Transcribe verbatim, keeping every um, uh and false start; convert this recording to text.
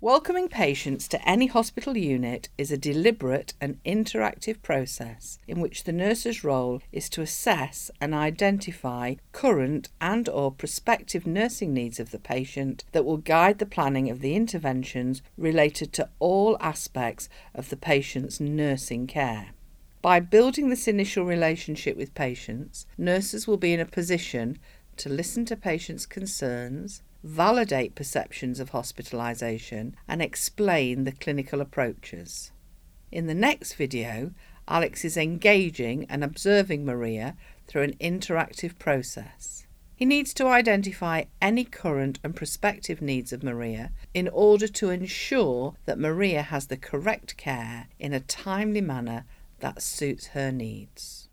Welcoming patients to any hospital unit is a deliberate and interactive process in which the nurse's role is to assess and identify current and or prospective nursing needs of the patient that will guide the planning of the interventions related to all aspects of the patient's nursing care. By building this initial relationship with patients, nurses will be in a position to listen to patients' concerns, validate perceptions of hospitalisation, and explain the clinical approaches. In the next video, Alex is engaging and observing Maria through an interactive process. He needs to identify any current and prospective needs of Maria in order to ensure that Maria has the correct care in a timely manner that suits her needs.